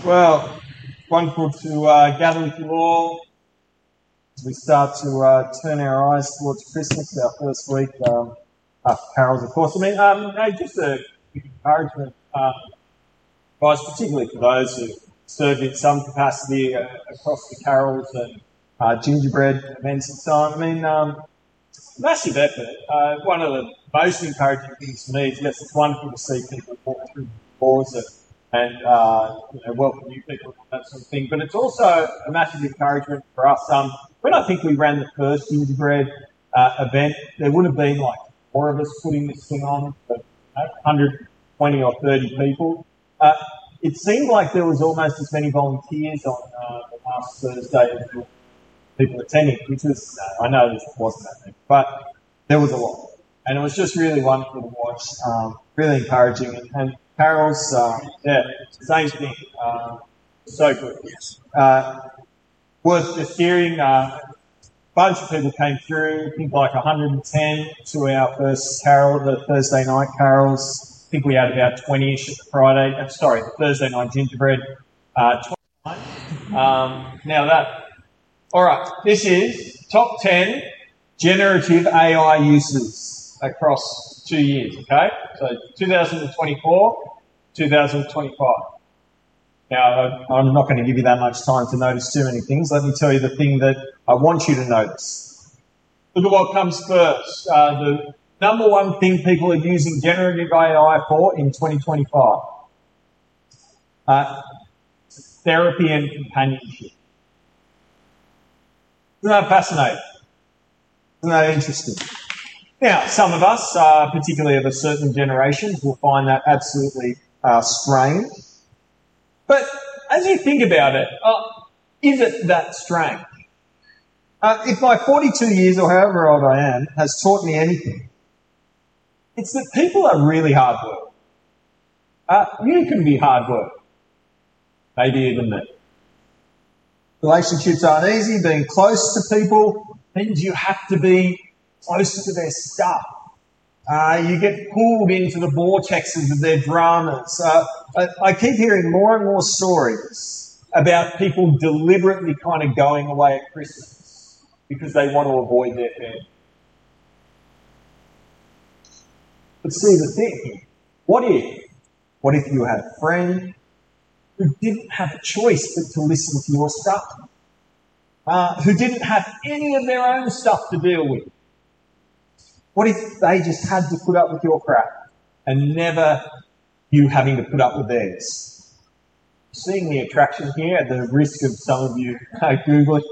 Well, wonderful to gather with you all as we start to turn our eyes towards Christmas, our first week after carols, of course. Just a quick encouragement, guys, particularly for those who served in some capacity across the carols and gingerbread events and so on. Massive effort. One of the most encouraging things for me is, yes, it's wonderful to see people walk through the doors and welcome new people and that sort of thing. But it's also a massive encouragement for us. When I think we ran the first gingerbread event, there would have been like 4 of us putting this thing on for 120 or 30 people. It seemed like there was almost as many volunteers on the last Thursday as there were people attending, which was, I know this wasn't that many, but there was a lot. And it was just really wonderful to watch, really encouraging. And carols, same thing, so good. Worth just hearing. A bunch of people came through, I think like 110 to our first carol, the Thursday night carols. I think we had about 20-ish at the Thursday night gingerbread, 29. All right, this is top 10 generative AI uses across 2 years, okay? So 2024, 2025. Now, I'm not going to give you that much time to notice too many things. Let me tell you the thing that I want you to notice. Look at what comes first. The number one thing people are using generative AI for in 2025. Therapy and companionship. Isn't that fascinating? Isn't that interesting? Now, some of us, particularly of a certain generation, will find that absolutely strange. But as you think about it, is it that strange? If my 42 years or however old I am has taught me anything, it's that people are really hard work. You can be hard work. Maybe even me. Relationships aren't easy. Being close to people means you have to be close to their stuff. You get pulled into the vortexes of their dramas. I keep hearing more and more stories about people deliberately kind of going away at Christmas because they want to avoid their family. But see the thing, what if you had a friend who didn't have a choice but to listen to your stuff, who didn't have any of their own stuff to deal with? What if they just had to put up with your crap and never you having to put up with theirs? Seeing the attraction here, at the risk of some of you Googling,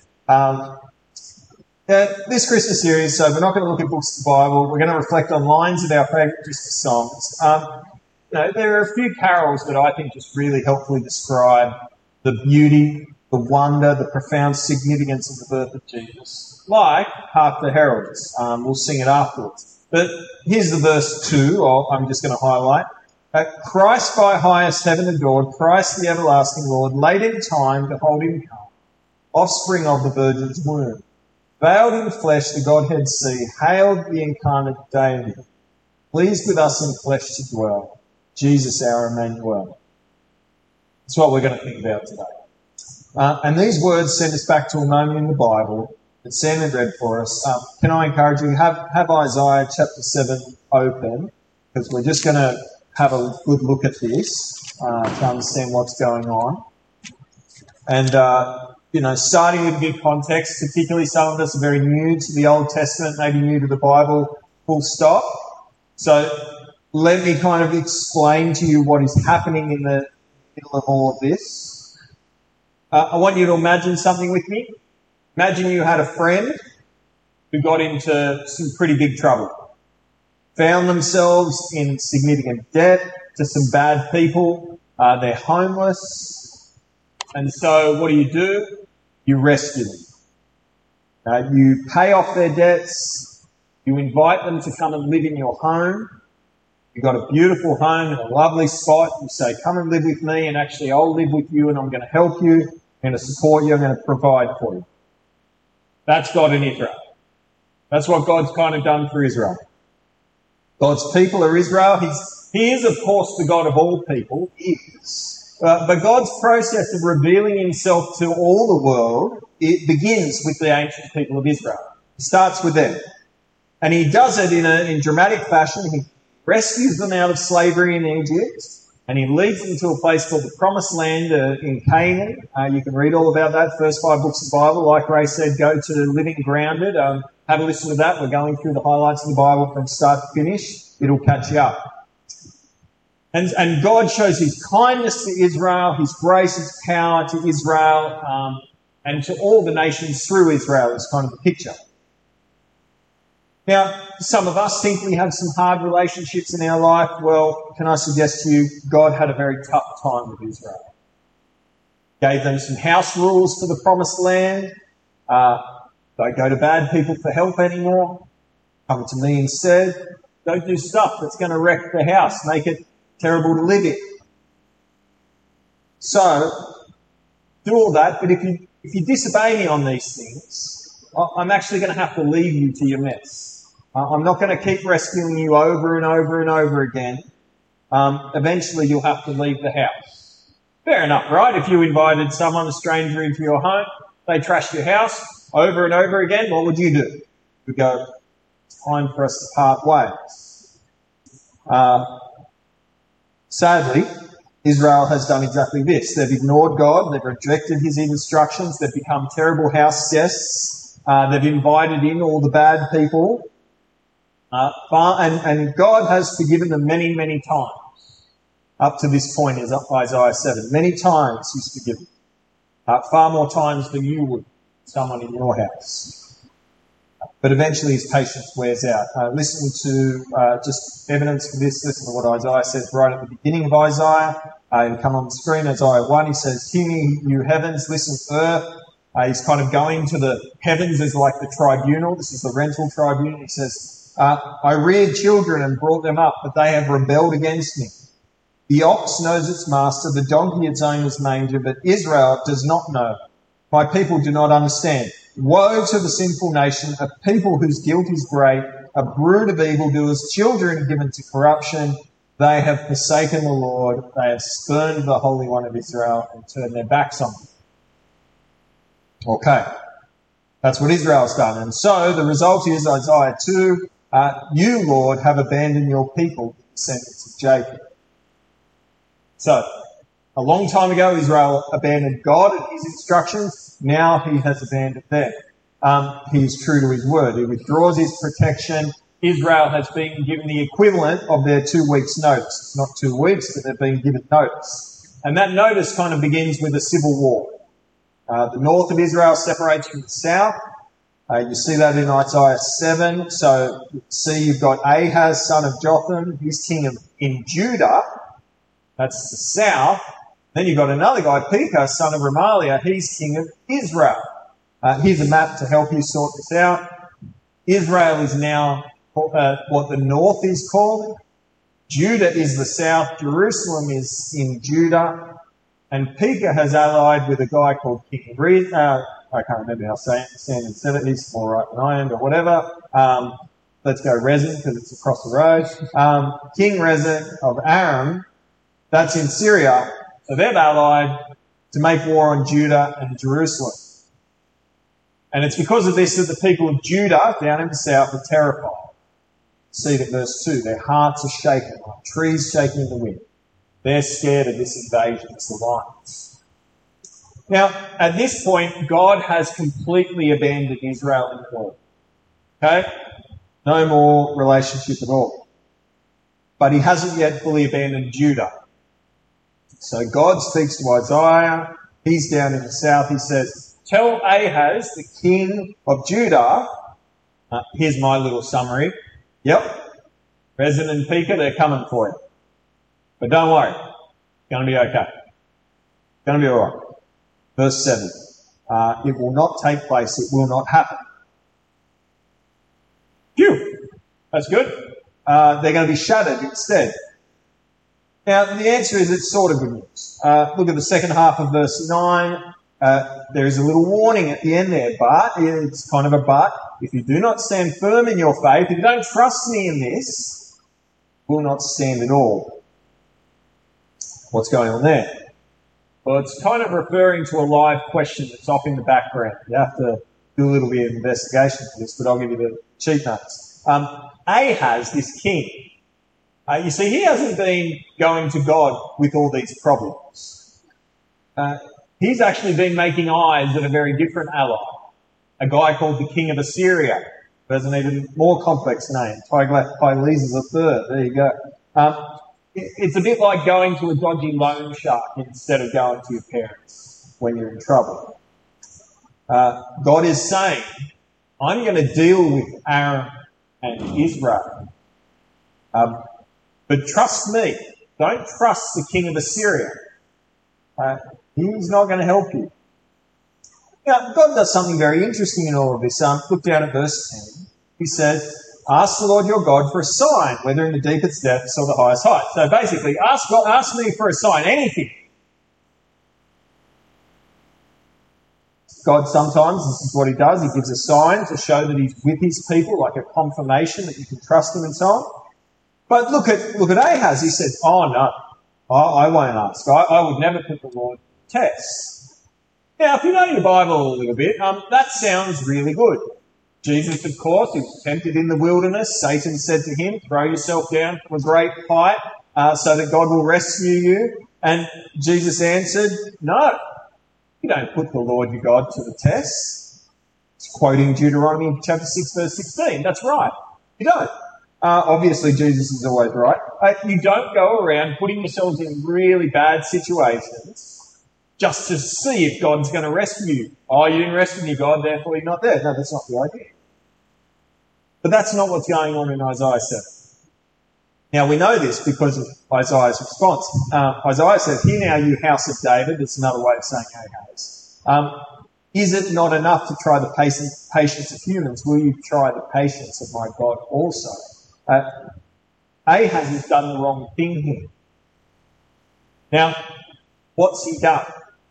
this Christmas series, so we're not going to look at books of the Bible, we're going to reflect on lines of our favourite Christmas songs. There are a few carols that I think just really helpfully describe the beauty, the wonder, the profound significance of the birth of Jesus. Like Hark the Heralds. We'll sing it afterwards. But here's the verse 2, I'm just going to highlight. Christ by highest heaven adored, Christ the everlasting Lord, late in time, behold him come, offspring of the Virgin's womb. Veiled in flesh, the Godhead see, hailed the incarnate deity, pleased with us in flesh to dwell. Jesus, our Emmanuel. That's what we're going to think about today. And these words send us back to a moment in the Bible that Sam had read for us. Can I encourage you, have Isaiah chapter 7 open, because we're just going to have a good look at this to understand what's going on. And, starting with good context, particularly some of us are very new to the Old Testament, maybe new to the Bible, full stop. So let me kind of explain to you what is happening in the middle of all of this. I want you to imagine something with me. Imagine you had a friend who got into some pretty big trouble, found themselves in significant debt to some bad people. They're homeless. And so what do? You rescue them. You pay off their debts. You invite them to come and live in your home. You've got a beautiful home in a lovely spot. You say, come and live with me, and actually I'll live with you and I'm going to help you. I'm going to support you. I'm going to provide for you. That's God in Israel. That's what God's kind of done for Israel. God's people are Israel. He is, of course, the God of all people. He is. But God's process of revealing himself to all the world, it begins with the ancient people of Israel. It starts with them. And he does it in dramatic fashion. He rescues them out of slavery in Egypt, and he leads them to a place called the Promised Land in Canaan. You can read all about that, first 5 books of the Bible. Like Ray said, go to Living Grounded. Have a listen to that. We're going through the highlights of the Bible from start to finish. It'll catch you up. And God shows his kindness to Israel, his grace, his power to Israel, and to all the nations through Israel is kind of the picture. Now, some of us think we have some hard relationships in our life. Well, can I suggest to you, God had a very tough time with Israel. Gave them some house rules for the Promised Land. Don't go to bad people for help anymore. Come to me instead. Don't do stuff that's going to wreck the house, make it terrible to live in. So, do all that, but if you disobey me on these things, I'm actually going to have to leave you to your mess. I'm not going to keep rescuing you over and over and over again. Eventually you'll have to leave the house. Fair enough, right? If you invited someone, a stranger, into your home, they trashed your house over and over again, what would you do? You'd go, it's time for us to part ways. Sadly, Israel has done exactly this. They've ignored God, they've rejected his instructions, they've become terrible house guests, they've invited in all the bad people. And God has forgiven them many, many times. Up to this point is Isaiah 7. Many times he's forgiven. Far more times than you would someone in your house. But eventually his patience wears out. Listen to just evidence for this. Listen to what Isaiah says right at the beginning of Isaiah. It'll come on the screen, Isaiah 1. He says, "Hear me, you heavens, listen, earth." He's kind of going to the heavens as like the tribunal. This is the rental tribunal. He says, I reared children and brought them up, but they have rebelled against me. The ox knows its master, the donkey its owner's manger, but Israel does not know. My people do not understand. Woe to the sinful nation, a people whose guilt is great, a brood of evildoers, children given to corruption. They have forsaken the Lord, they have spurned the Holy One of Israel and turned their backs on him. Okay, that's what Israel's done. And so the result is Isaiah 2, you, Lord, have abandoned your people, the descendants of Jacob. So, a long time ago, Israel abandoned God and his instructions. Now he has abandoned them. He is true to his word. He withdraws his protection. Israel has been given the equivalent of their 2 weeks' notice. It's not 2 weeks, but they've been given notice. And that notice kind of begins with a civil war. The north of Israel separates from the south. You see that in Isaiah 7. So, see, you've got Ahaz, son of Jotham. He's king in Judah. That's the south. Then you've got another guy, Pekah, son of Remaliah. He's king of Israel. Here's a map to help you sort this out. Israel is now what the north is called. Judah is the south. Jerusalem is in Judah. And Pekah has allied with a guy called King Rezin. I can't remember how Sandon said it. He's more right than I am, but whatever. Let's go Rezin because it's across the road. King Rezin of Aram, that's in Syria. So they've allied to make war on Judah and Jerusalem. And it's because of this that the people of Judah down in the south are terrified. See it at verse 2. Their hearts are shaken like trees shaking in the wind. They're scared of this invasion. It's the lions. Now, at this point, God has completely abandoned Israel in the world. Okay? No more relationship at all. But he hasn't yet fully abandoned Judah. So God speaks to Isaiah. He's down in the south. He says, tell Ahaz, the king of Judah, here's my little summary. Yep, Rezin and Pekah, they're coming for you. But don't worry, it's going to be okay. It's going to be all right. Verse 7, it will not take place, it will not happen. Phew, that's good. They're going to be shattered instead. Now, the answer is it's sort of good news. Look at the second half of verse 9. There is a little warning at the end there, but it's kind of a but. If you do not stand firm in your faith, if you don't trust me in this, will not stand at all. What's going on there? Well, it's kind of referring to a live question that's off in the background. You have to do a little bit of investigation for this, but I'll give you the cheat notes. Ahaz, this king, you see, he hasn't been going to God with all these problems. He's actually been making eyes at a very different ally, a guy called the king of Assyria, who has an even more complex name, Tiglath-Pileser III. There you go. It's a bit like going to a dodgy loan shark instead of going to your parents when you're in trouble. God is saying, I'm going to deal with Aram and Israel. But trust me, don't trust the king of Assyria. He's not going to help you. Now, God does something very interesting in all of this. Look down at verse 10. He says, ask the Lord your God for a sign, whether in the deepest depths or the highest height. So basically, ask me for a sign, anything. God sometimes, this is what he does, he gives a sign to show that he's with his people, like a confirmation that you can trust him and so on. But look at Ahaz. He said, oh no, I won't ask. I would never put the Lord to test. Now, if you know your Bible a little bit, that sounds really good. Jesus, of course, he was tempted in the wilderness. Satan said to him, throw yourself down from a great height so that God will rescue you. And Jesus answered, no, you don't put the Lord your God to the test. It's quoting Deuteronomy chapter 6, verse 16. That's right. You don't. Obviously, Jesus is always right. You don't go around putting yourselves in really bad situations just to see if God's going to rescue you. Oh, you didn't rescue me, God, therefore you're not there. No, that's not the idea. But that's not what's going on in Isaiah 7. Now, we know this because of Isaiah's response. Isaiah says, hear now, you house of David. That's another way of saying Ahaz. Is it not enough to try the patience of humans? Will you try the patience of my God also? Ahaz has done the wrong thing here. Now, what's he done?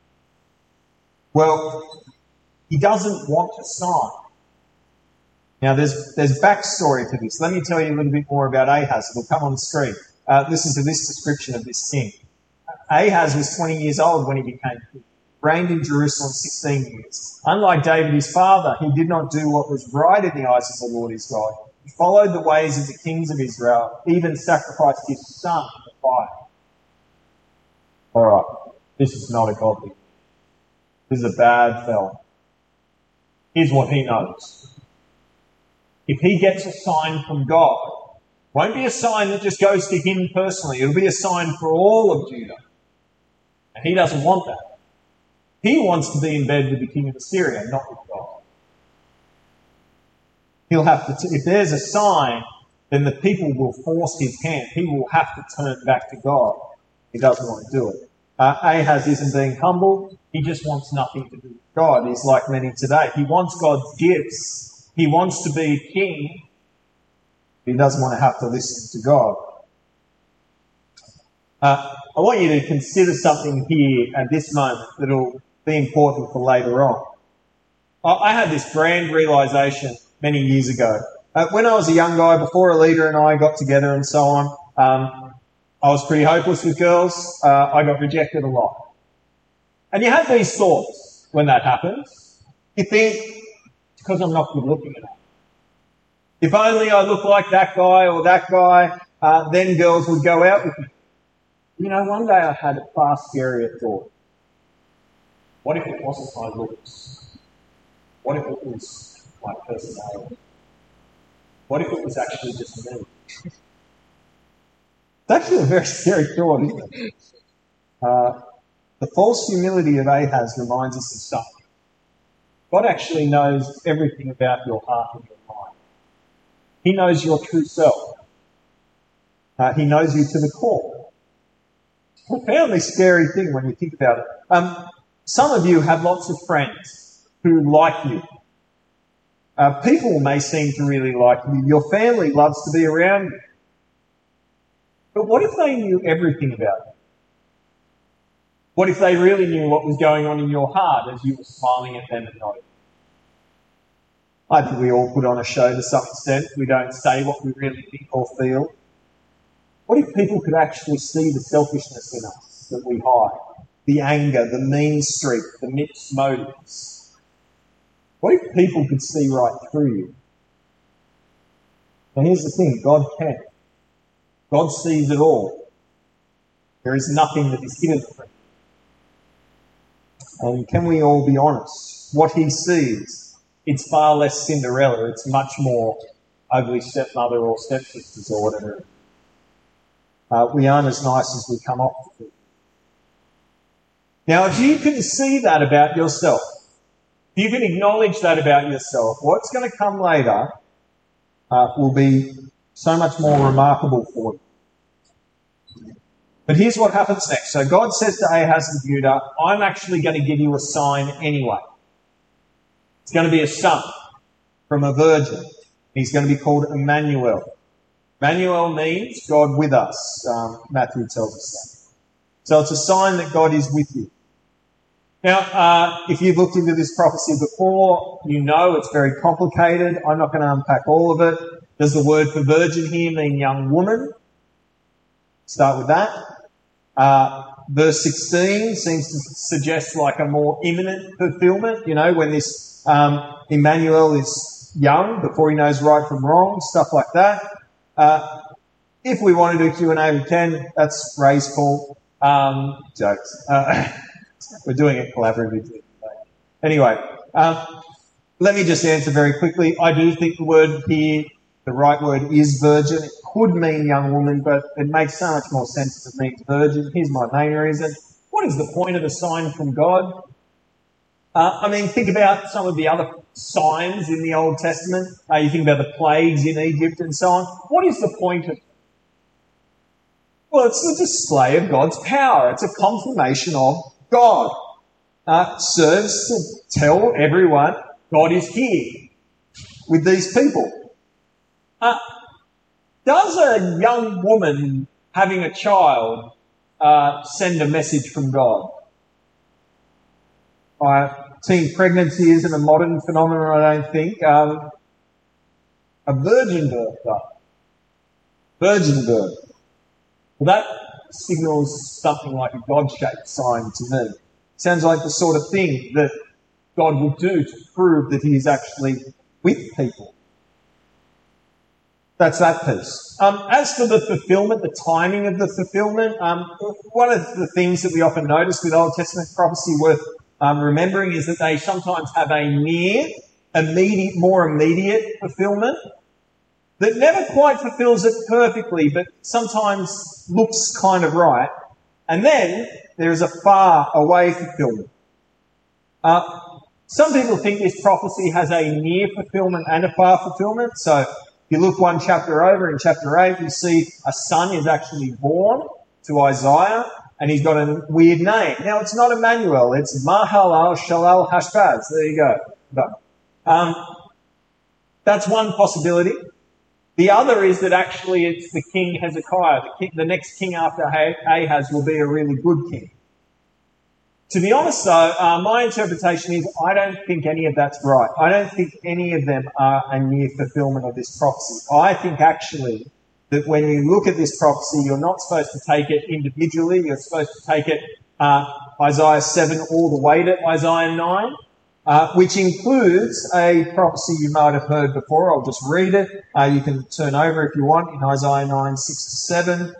Well, he doesn't want a sign. Now, there's backstory to this. Let me tell you a little bit more about Ahaz. It'll come on the screen. Listen to this description of this king. Ahaz was 20 years old when he became king. Reigned in Jerusalem 16 years. Unlike David, his father, he did not do what was right in the eyes of the Lord his God. He followed the ways of the kings of Israel, even sacrificed his son in the fire. All right, this is not a godly. This is a bad fellow. Here's what he knows. If he gets a sign from God, it won't be a sign that just goes to him personally. It'll be a sign for all of Judah. And he doesn't want that. He wants to be in bed with the king of Assyria, not with God. He'll have to, if there's a sign, then the people will force his hand. He will have to turn back to God. He doesn't want to do it. Ahaz isn't being humble. He just wants nothing to do with God. He's like many today. He wants God's gifts. He wants to be king. He doesn't want to have to listen to God. I want you to consider something here at this moment that will be important for later on. I had this grand realisation many years ago. When I was a young guy, before a leader and I got together and so on, I was pretty hopeless with girls. I got rejected a lot. And you have these thoughts when that happens. You think, it's because I'm not good looking enough. If only I look like that guy or that guy, then girls would go out with me. You know, one day I had a far scarier thought. What if it wasn't my looks? What if it was my personality? What if it was actually just me? It's actually a very scary thought, isn't it? The false humility of Ahaz reminds us of something. God actually knows everything about your heart and your mind. He knows your true self. He knows you to the core. It's a profoundly scary thing when you think about it. Some of you have lots of friends who like you. People may seem to really like you. Your family loves to be around you. But what if they knew everything about you? What if they really knew what was going on in your heart as you were smiling at them and nodding? I think we all put on a show to some extent. We don't say what we really think or feel. What if people could actually see the selfishness in us that we hide? the anger, the mean streak, the mixed motives? What if people could see right through you? And here's the thing, God can. God sees it all. There is nothing that is hidden from him. And can we all be honest? What he sees, it's far less Cinderella. It's much more ugly stepmother or stepsisters or whatever. We aren't as nice as we come off to be. Now, if you can see that about yourself, if you can acknowledge that about yourself, what's going to come later will be so much more remarkable for you. But here's what happens next. So God says to Ahaz and Judah, I'm actually going to give you a sign anyway. It's going to be a son from a virgin. He's going to be called Emmanuel. Emmanuel means God with us. Matthew tells us that. So it's a sign that God is with you. Now, if you've looked into this prophecy before, you know it's very complicated. I'm not going to unpack all of it. Does the word for virgin here mean young woman? Start with that. Verse 16 seems to suggest like a more imminent fulfillment, you know, when this Emmanuel is young, before he knows right from wrong, stuff like that. If we want to do Q&A, we can. That's Ray's call. Jokes. We're doing it collaboratively. Anyway, let me just answer very quickly. I do think the word here, the right word is virgin. It could mean young woman, but it makes so much more sense if it means virgin. Here's my main reason. What is the point of a sign from God? I mean, think about some of the other signs in the Old Testament. You think about the plagues in Egypt and so on. What is the point of it? Well, it's the display of God's power. It's a confirmation of God. Serves to tell everyone God is here with these people. Does a young woman having a child send a message from God? Teen pregnancy isn't a modern phenomenon, I don't think. A virgin birth, though. Virgin birth. Well, that signals something like a God-shaped sign to me. Sounds like the sort of thing that God will do to prove that he is actually with people. That's that piece. As for the fulfillment, the timing of the fulfillment, one of the things that we often notice with Old Testament prophecy worth remembering is that they sometimes have a more immediate fulfillment that never quite fulfills it perfectly, but sometimes looks kind of right. And then there is a far away fulfillment. Some people think this prophecy has a near fulfillment and a far fulfillment. So if you look one chapter over, in chapter 8, you see a son is actually born to Isaiah, and he's got a weird name. Now, it's not Emmanuel, it's Mahalal Shalal Hashbaz. There you go. That's one possibility. The other is that actually it's the king Hezekiah. The next king after Ahaz will be a really good king. To be honest, though, my interpretation is I don't think any of that's right. I don't think any of them are a near fulfillment of this prophecy. I think actually that when you look at this prophecy, you're not supposed to take it individually. You're supposed to take it Isaiah 7 all the way to Isaiah 9, which includes a prophecy you might have heard before. I'll just read it. You can turn over if you want in Isaiah 9, 6 to 7.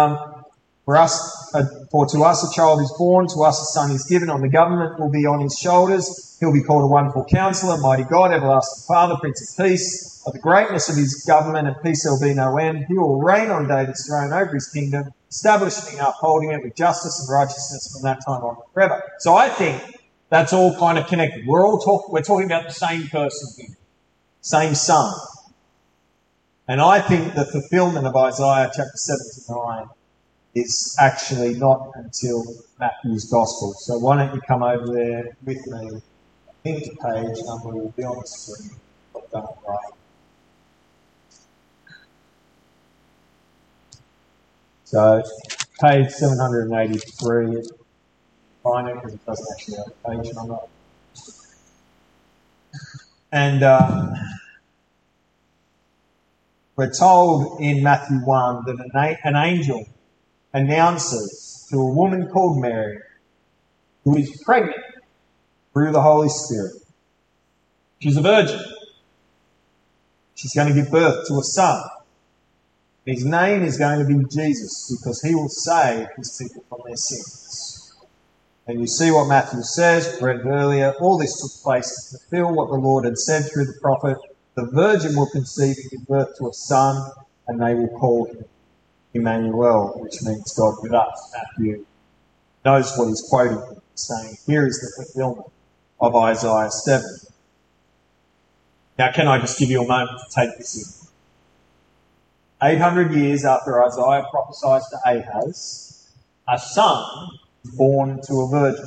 For to us a child is born, to us a son is given, and the government will be on his shoulders. He'll be called a wonderful counselor, mighty God, everlasting Father, Prince of Peace. Of the greatness of his government and peace there will be no end. He will reign on David's throne over his kingdom, establishing and upholding it with justice and righteousness from that time on forever. So I think that's all kind of connected. We're talking about the same person here, same son. And I think the fulfillment of Isaiah chapter 7 to 9 is actually not until Matthew's Gospel. So why don't you come over there with me? I think the page number will be on the screen. I've done it right. So page 783. Find it because it doesn't actually have a page number. And we're told in Matthew 1 that an angel announces to a woman called Mary who is pregnant through the Holy Spirit. She's a virgin. She's going to give birth to a son. His name is going to be Jesus because he will save his people from their sins. And you see what Matthew says, read earlier, all this took place to fulfill what the Lord had said through the prophet. The virgin will conceive and give birth to a son, and they will call him Emmanuel, which means God with us. Matthew knows what he's quoting, saying, here is the fulfillment of Isaiah 7. Now, can I just give you a moment to take this in? 800 years after Isaiah prophesies to Ahaz, a son is born to a virgin.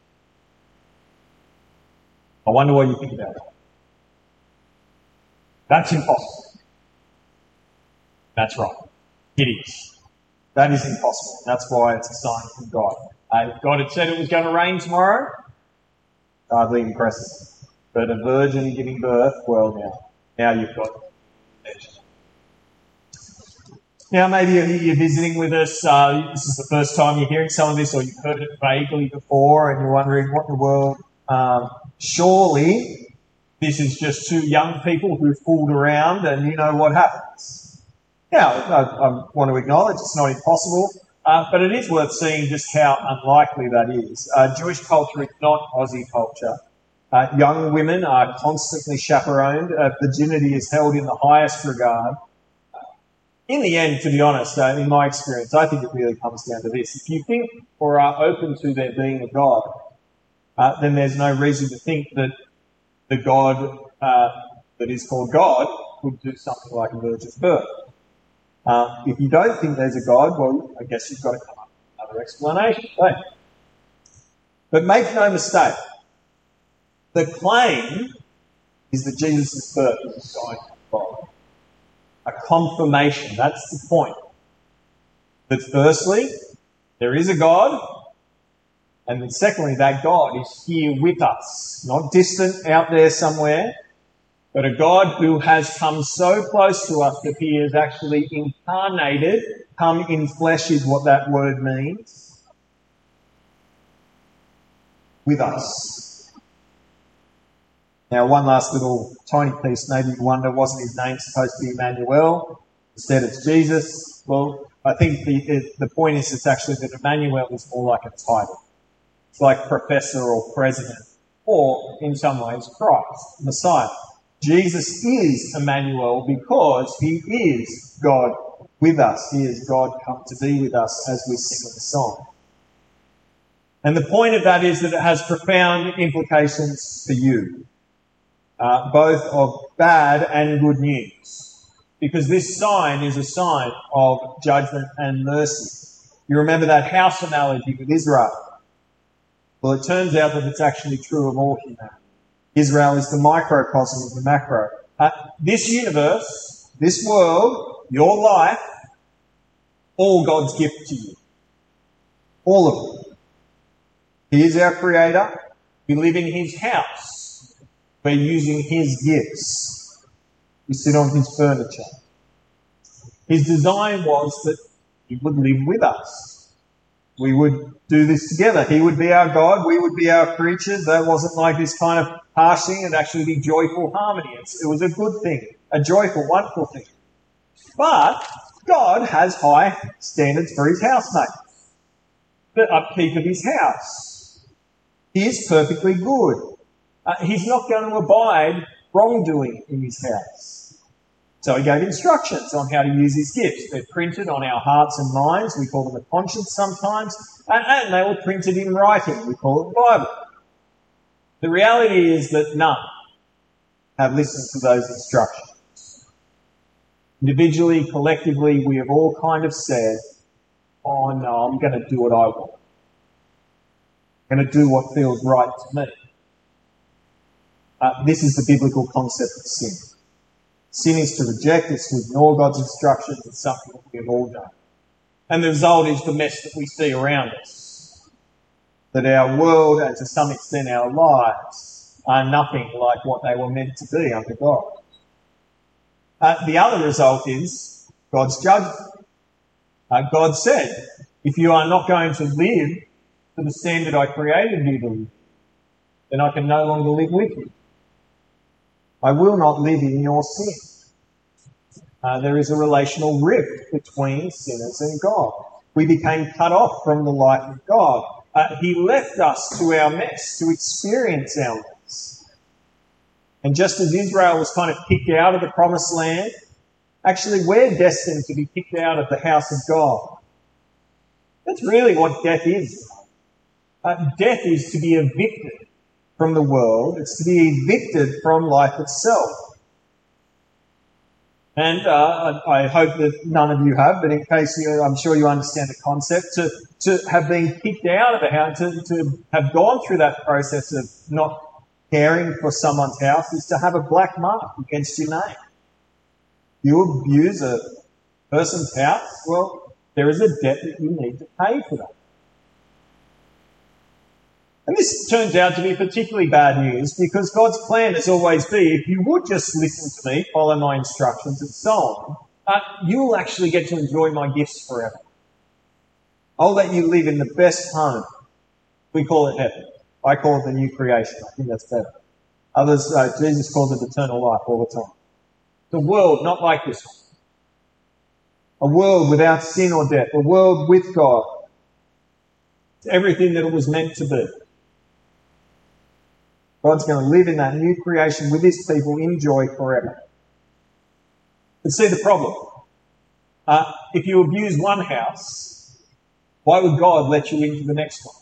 I wonder what you think about that. That's impossible. That's right. It is. That is impossible. That's why it's a sign from God. If God had said it was going to rain tomorrow, hardly impressive. But a virgin giving birth, well, now you've got it. Now, maybe you're visiting with us. This is the first time you're hearing some of this, or you've heard it vaguely before, and you're wondering what in the world. Surely, this is just two young people who fooled around, and you know what happens. Now, I want to acknowledge it's not impossible, but it is worth seeing just how unlikely that is. Jewish culture is not Aussie culture. Young women are constantly chaperoned. Virginity is held in the highest regard. In the end, to be honest, in my experience, I think it really comes down to this. If you think or are open to there being a God, then there's no reason to think that the God that is called God would do something like a virgin's birth. If you don't think there's a God, well, I guess you've got to come up with another explanation. Right? But make no mistake, the claim is that Jesus' birth is a sign from God. A confirmation, that's the point. That firstly, there is a God, and then secondly, that God is here with us, not distant out there somewhere, but a God who has come so close to us that he is actually incarnated. Come in flesh is what that word means. With us. Now, one last little tiny piece. Maybe you wonder, wasn't his name supposed to be Emmanuel? Instead it's Jesus. Well, I think the point is it's actually that Emmanuel is more like a title. It's like professor or president, or in some ways Christ, Messiah. Jesus is Emmanuel because he is God with us. He is God come to be with us as we sing in the song. And the point of that is that it has profound implications for you. Both of bad and good news, because this sign is a sign of judgment and mercy. You remember that house analogy with Israel? Well, it turns out that it's actually true of all humanity. Israel is the microcosm of the macro. This universe, this world, your life, all God's gift to you. All of it. He is our creator. We live in his house. We're using his gifts. We sit on his furniture. His design was that he would live with us. We would do this together. He would be our God. We would be our creatures. That wasn't like this kind of harsh thing. It'd actually be joyful harmony. It was a good thing, a joyful, wonderful thing. But God has high standards for his housemates, the upkeep of his house. He is perfectly good. He's not going to abide wrongdoing in his house. So he gave instructions on how to use his gifts. They're printed on our hearts and minds. We call them a conscience sometimes. And they were printed in writing. We call it the Bible. The reality is that none have listened to those instructions. Individually, collectively, we have all kind of said, oh no, I'm going to do what I want. I'm going to do what feels right to me. This is the biblical concept of sin. Sin is to reject, it's to ignore God's instructions. It's something that we have all done. And the result is the mess that we see around us. That our world, and to some extent our lives, are nothing like what they were meant to be under God. The other result is God's judgment. God said, if you are not going to live to the standard I created you to live, then I can no longer live with you. I will not live in your sin. There is a relational rift between sinners and God. We became cut off from the life of God. He left us to our mess, to experience our mess. And just as Israel was kind of kicked out of the promised land, actually we're destined to be kicked out of the house of God. That's really what death is. Death is to be evicted from the world. It's to be evicted from life itself. And I hope that none of you have, but in case I'm sure you understand the concept, to have been kicked out of a house, to have gone through that process of not caring for someone's house is to have a black mark against your name. You abuse a person's house, well, there is a debt that you need to pay for that. And this turns out to be particularly bad news because God's plan has always been, if you would just listen to me, follow my instructions and so on, you will actually get to enjoy my gifts forever. I'll let you live in the best home. We call it heaven. I call it the new creation. I think that's better. Others, Jesus calls it eternal life all the time. The world not like this one. A world without sin or death. A world with God. It's everything that it was meant to be. God's going to live in that new creation with his people in joy forever. But see the problem. If you abuse one house, why would God let you into the next one?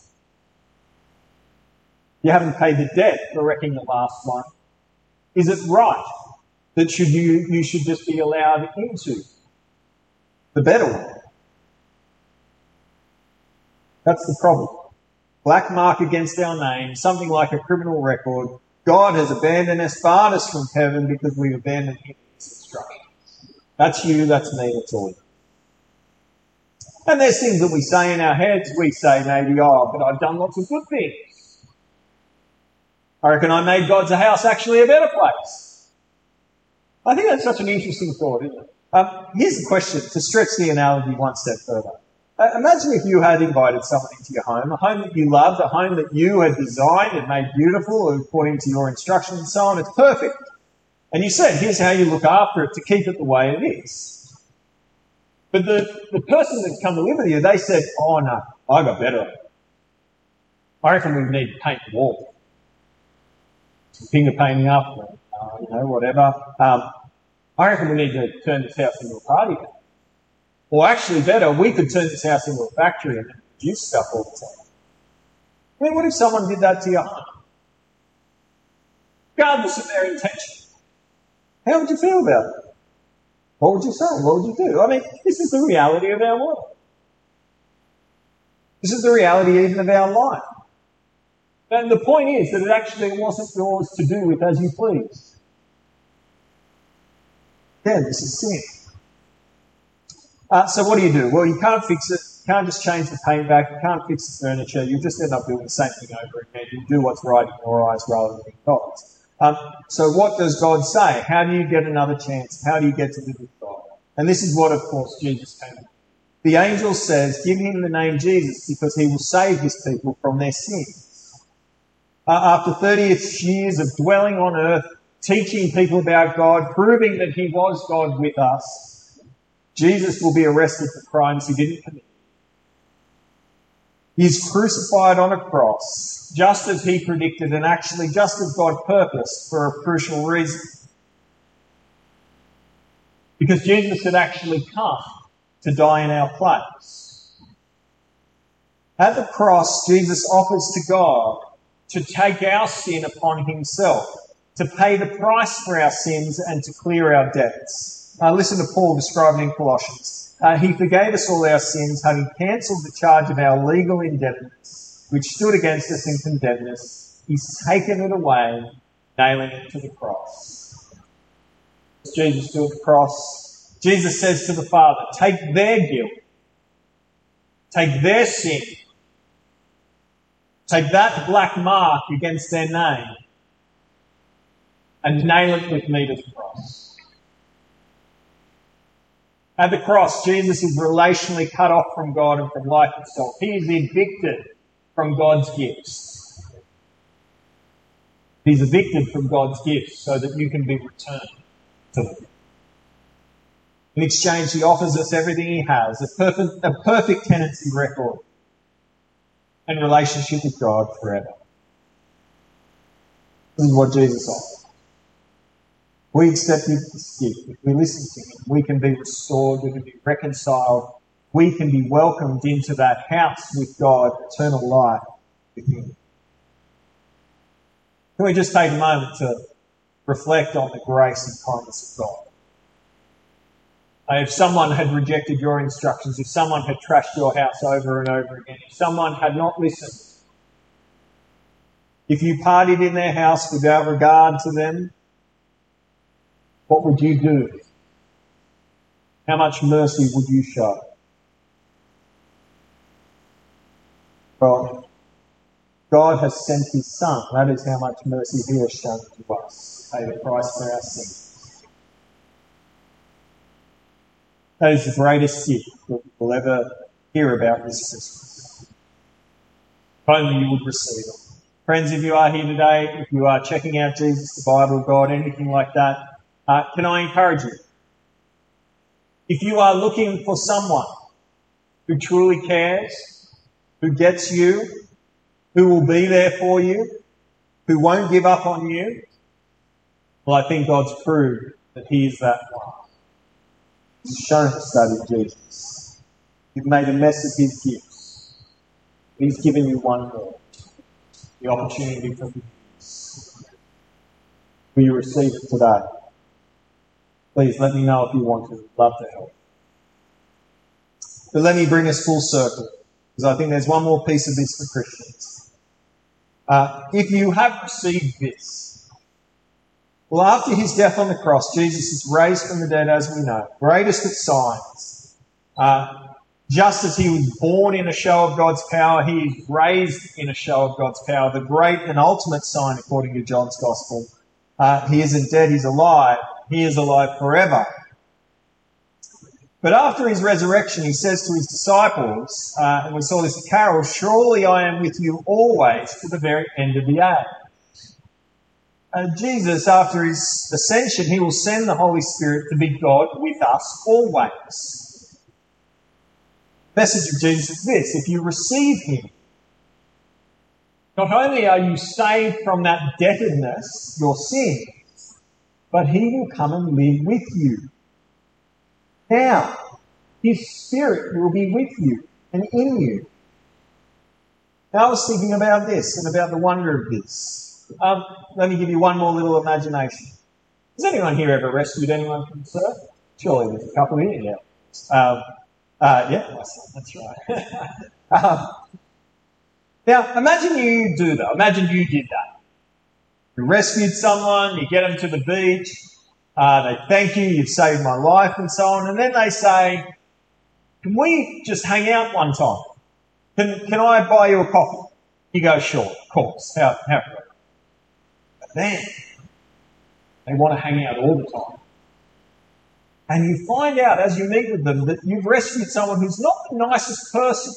You haven't paid the debt for wrecking the last one. Is it right that you should just be allowed into the better one? That's the problem. Black mark against our name, something like a criminal record. God has abandoned us, barred us from heaven because we've abandoned him in his instructions. That's you, that's me, that's all. And there's things that we say in our heads. We say maybe, but I've done lots of good things. I reckon I made God's house actually a better place. I think that's such an interesting thought, isn't it? Here's the question, to stretch the analogy one step further. Imagine if you had invited someone into your home, a home that you loved, a home that you had designed and made beautiful according to your instructions and so on. It's perfect. And you said, here's how you look after it to keep it the way it is. But the person that's come to live with you, they said, oh no, I got better. I reckon we need to paint the wall. Some finger painting up, whatever. I reckon we need to turn this house into a party house. Or actually better, we could turn this house into a factory and produce stuff all the time. I mean, what if someone did that to your home? Regardless of their intention. How would you feel about it? What would you say? What would you do? I mean, this is the reality of our world. This is the reality even of our life. And the point is that it actually wasn't yours to do with as you please. Again, this is sin. So what do? Well, you can't fix it. You can't just change the paint back. You can't fix the furniture. You just end up doing the same thing over again. You do what's right in your eyes rather than in God's. So what does God say? How do you get another chance? How do you get to live with God? And this is what, of course, Jesus came to do. The angel says, give him the name Jesus because he will save his people from their sins. After 30 years of dwelling on earth, teaching people about God, proving that he was God with us, Jesus will be arrested for crimes he didn't commit. He's crucified on a cross, just as he predicted and actually just as God purposed for a crucial reason. Because Jesus had actually come to die in our place. At the cross, Jesus offers to God to take our sin upon himself, to pay the price for our sins and to clear our debts. Listen to Paul describing in Colossians. He forgave us all our sins, having cancelled the charge of our legal indebtedness, which stood against us and condemned us. He's taken it away, nailing it to the cross. What's Jesus do at the cross? Jesus says to the Father, take their guilt, take their sin, take that black mark against their name, and nail it with me to the cross. At the cross, Jesus is relationally cut off from God and from life itself. He is evicted from God's gifts. He's evicted from God's gifts so that you can be returned to them. In exchange, he offers us everything he has, a perfect tenancy record and relationship with God forever. This is what Jesus offers. We accept this gift. If we listen to him, we can be restored, we can be reconciled, we can be welcomed into that house with God, eternal life with him. Can we just take a moment to reflect on the grace and kindness of God? If someone had rejected your instructions, if someone had trashed your house over and over again, if someone had not listened, if you partied in their house without regard to them, what would you do? How much mercy would you show? Well, God has sent his Son. That is how much mercy he has shown to us. Pay the price for our sins. That is the greatest gift that we'll ever hear about this Christmas. If only you would receive it. Friends, if you are here today, if you are checking out Jesus, the Bible, God, anything like that, can I encourage you? If you are looking for someone who truly cares, who gets you, who will be there for you, who won't give up on you, well, I think God's proved that he is that one. He's shown us that in Jesus. You've made a mess of his gifts. He's given you one more. The opportunity for forgiveness. Will you receive it today? Please let me know if you want to. I'd love to help. But let me bring us full circle, because I think there's one more piece of this for Christians. If you have received this, well, after his death on the cross, Jesus is raised from the dead, as we know, greatest of signs. Just as he was born in a show of God's power, he is raised in a show of God's power. The great and ultimate sign, according to John's Gospel. He isn't dead, he's alive. He is alive forever. But after his resurrection, he says to his disciples, and we saw this at Carol, surely I am with you always to the very end of the age. Jesus, after his ascension, he will send the Holy Spirit to be God with us always. The message of Jesus is this: if you receive him, not only are you saved from that debtedness, your sins, but he will come and live with you. Now, his Spirit will be with you and in you. Now, I was thinking about this and about the wonder of this. Let me give you one more little imagination. Has anyone here ever rescued anyone from surf? Surely there's a couple here now. Yeah, my son, that's right. Now, imagine you do that. Imagine you did that. You rescued someone, you get them to the beach, they thank you, you've saved my life and so on, and then they say, can we just hang out one time? Can I buy you a coffee? You go, sure, of course. How But then, they want to hang out all the time. And you find out as you meet with them that you've rescued someone who's not the nicest person.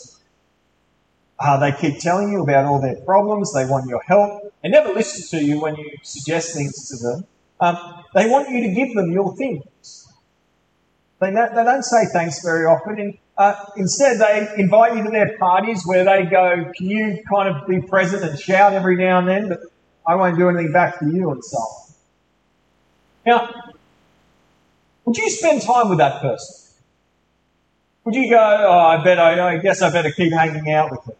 They keep telling you about all their problems. They want your help. They never listen to you when you suggest things to them. They want you to give them your things. They don't say thanks very often. Instead, they invite you to their parties where they go, can you kind of be present and shout every now and then, but I won't do anything back to you and so on. Now, would you spend time with that person? Would you go, I guess I better keep hanging out with them?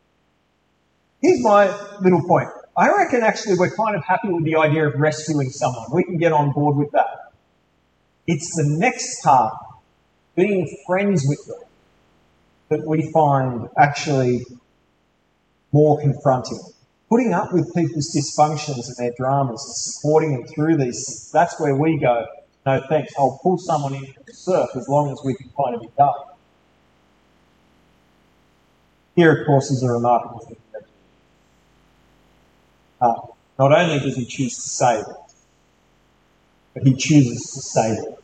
Here's my little point. I reckon actually we're kind of happy with the idea of rescuing someone. We can get on board with that. It's the next part, being friends with them, that we find actually more confronting. Putting up with people's dysfunctions and their dramas and supporting them through these things, that's where we go, no thanks, I'll pull someone into the surf as long as we can kind of be done. Here, of course, is a remarkable thing. Not only does he choose to save it, but he chooses to save it.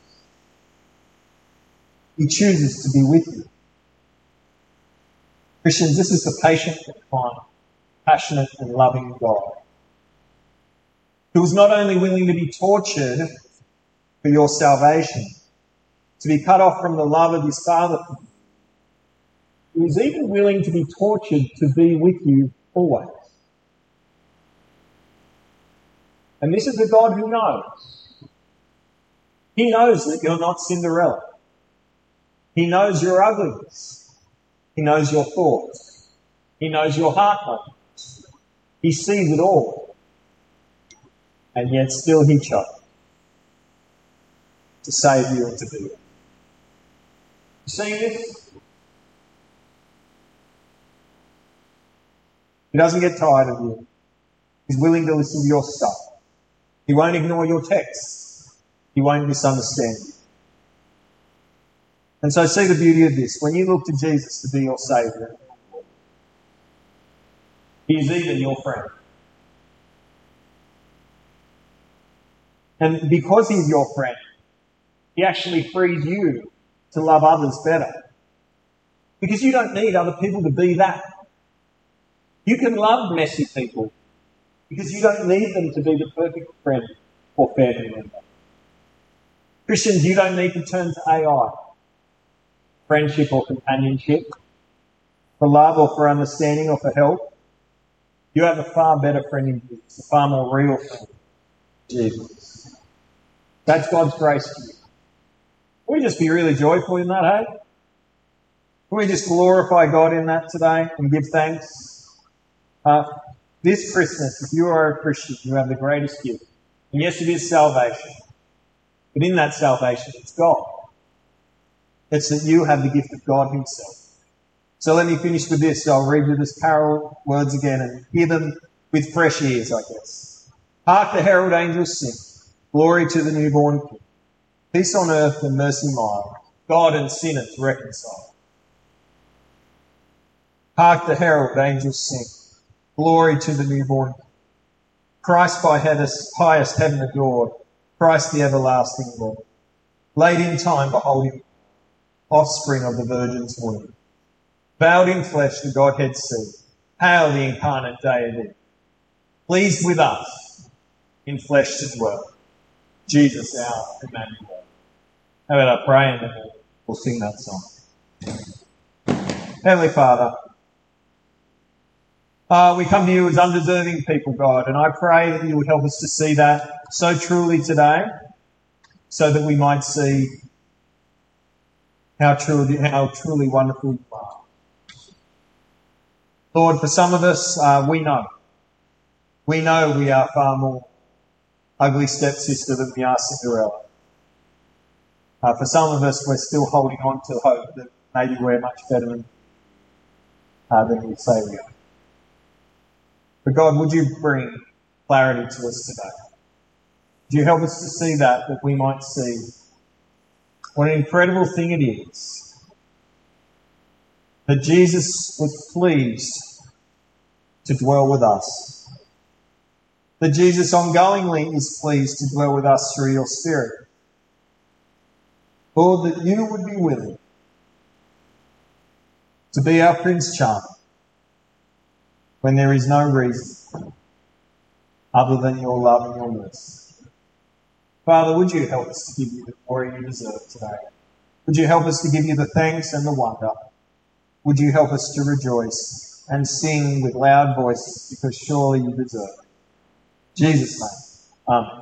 He chooses to be with you. Christians, this is the patient kind. passionate and loving God, who was not only willing to be tortured for your salvation, to be cut off from the love of his Father, he was even willing to be tortured to be with you always. And this is the God who knows. He knows that you're not Cinderella. He knows your ugliness. He knows your thoughts. He knows your heart motives. He sees it all. And yet still he chose to save you and to be with you. You see this? He doesn't get tired of you. He's willing to listen to your stuff. He won't ignore your texts. He won't misunderstand you. And so see the beauty of this. When you look to Jesus to be your Saviour, he is even your friend. And because he's your friend, he actually frees you to love others better. Because you don't need other people to be that. You can love messy people because you don't need them to be the perfect friend or family member. Christians, you don't need to turn to AI, friendship or companionship, for love or for understanding or for help. You have a far better friend in Jesus, a far more real friend, Jesus. That's God's grace to you. Can we just be really joyful in that, hey? Can we just glorify God in that today and give thanks? This Christmas, if you are a Christian, you have the greatest gift. And yes, it is salvation. But in that salvation, it's God. It's that you have the gift of God himself. So let me finish with this. I'll read you this carol words again and hear them with fresh ears, I guess. Hark the herald angels sing. Glory to the newborn King. Peace on earth and mercy mild. God and sinners reconciled. Hark the herald angels sing. Glory to the newborn King. Christ by highest heaven adored. Christ the everlasting Lord. Late in time, behold him, offspring of the Virgin's womb. Bowed in flesh, the Godhead see. Hail the incarnate deity. Pleased with us, in flesh to dwell. Jesus our Emmanuel. How about I pray and then we'll sing that song. Heavenly Father, we come to you as undeserving people, God, and I pray that you would help us to see that so truly today, so that we might see how truly wonderful you are. Lord, for some of us, we know. We know we are far more ugly stepsister than we are Cinderella. For some of us, we're still holding on to hope that maybe we're much better than we say we are. But God, would you bring clarity to us today? Would you help us to see that we might see what an incredible thing it is that Jesus was pleased to dwell with us. That Jesus ongoingly is pleased to dwell with us through your Spirit. Lord, that you would be willing to be our Prince Charming when there is no reason other than your love and your mercy. Father, would you help us to give you the glory you deserve today? Would you help us to give you the thanks and the wonder? Would you help us to rejoice and sing with loud voices because surely you deserve it. In Jesus' name, amen.